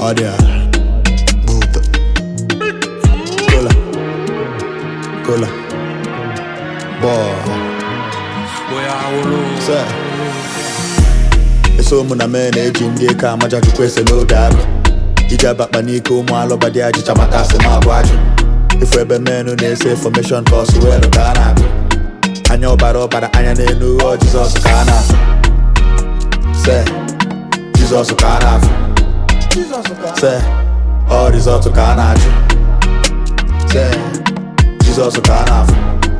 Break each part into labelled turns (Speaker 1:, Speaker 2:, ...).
Speaker 1: Audio Buddha Cola Boy Sir Eso mụ na mee na-eji ndị eke amaja chukwu ese n'oge agụ iji abakpa n'ike ụmụ alụbadị ajịcha maka asị ma abụ ajụ ifu ebe menụ na-ese information ka ọsụ welu ka a na-agụ anya ọbara anya n'enu ọ Jizọs ka a na-afụ se Jizọs ka a na-afụ se ọ rizọtụ ka a na-achụ se Jizọs ka a na-afụ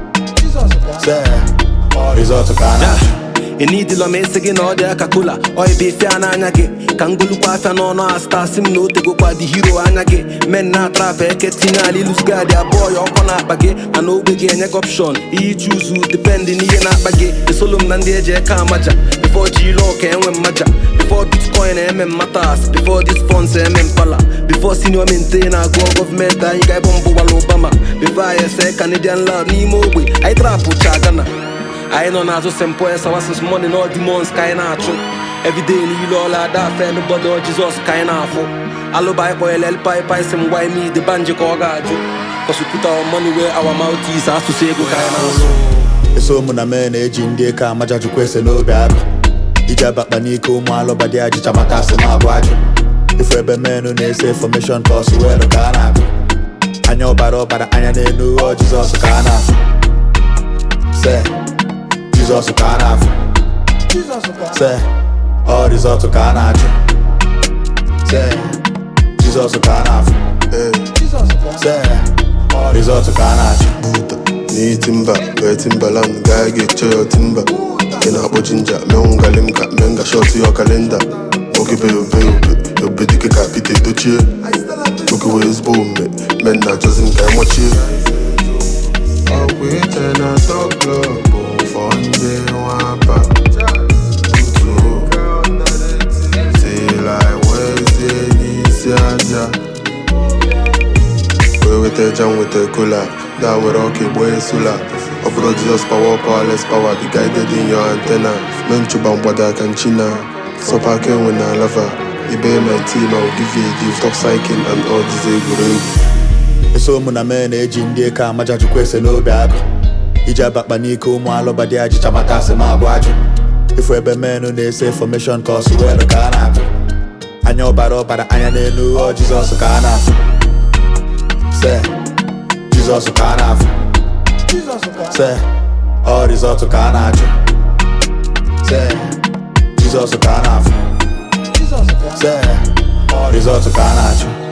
Speaker 1: se ọ rizọtụ ka a na-achụ
Speaker 2: enidila m esi gị na ọ dị aka kola ọ ebe ife a n'anya gị ka ngolukwa afịa n'ọnụ asta si m na otegokwa dị hero anya gị men na-atrapa eke tinye ala ilusgadi abụọ ya ọkọ na-akpa gị mana ogbe gị enye gị option ihe chuzu dependị n'ihe na-akpa gị esolo m na ndị eji eke amaja before jilo ka enwe mmaja before bitcoin eme mmatas before this funds eme mpala before senior mente na-agụọ gọọmenti anyị ga-ebe mbụwala Obama before anyị ese Canadian lad n'ime ogbe anyị trapụ cha Ghana I know na so simple as I was money no demons kind of true. Every day you all that fair nobody or Jesus kind of fool. Allo buy oil pipe some why me the banjo call God. Cause we put our money where our mouth is has to say go kind of.
Speaker 1: Eso mụ na mee na-eji ndị eke amaja chukwu ese n'oge agụ iji abakpa n'ike ụmụ alụbadị ajịcha maka asị ma abụ ajụ ifu ebe menụ na-ese information ka ọsụ welu ka a na-agụ anya ọbara anya n'enu ọ Jizọs ka a na-afụ se Jizọs ka a na-afụ se ọ rizọtụ ka a na-achụ se Jizọs ka a na-afụ se ọ rizọtụ ka a na-achụ
Speaker 3: Buddha ni timba wee Timbaland gaa ga-eche ya timba ị na-akpọ jinja menwụgalị m ka menga shọt ya kalenda nwoke be obe dike ka Pita Edochie nwoke wee ezigbo ome men na-achọzi m ka emachie ọkwa ite na top club Fonde wapa Utu Till I Wednesday n'isi aja wete jam wete cola da were ọka egbo esula ọ bụrụ Jesus powerless power be guided in your antenna men chụba mgbada aka nchina sọpa aka enwe na lava ibe my team I will give you a gift of cycling and all these egwuregwu
Speaker 1: eso mụ na mee na-eji ndị eke amaja chukwu ese n'oge agụ iji abakpa n'ike ụmụ alụbadị ajịcha maka asị ma abụ ajụ ifu ebe menụ na-ese information ka ọsụ welu ka a na-agụ anya ọbara anya n'enu ọ Jizọs ka a na-afụ se Jizọs ka a na-afụ se ọ rizọtụ ka a na-achụ se Jizọs ka a na-afụ se ọ rizọtụ ka a na-achụ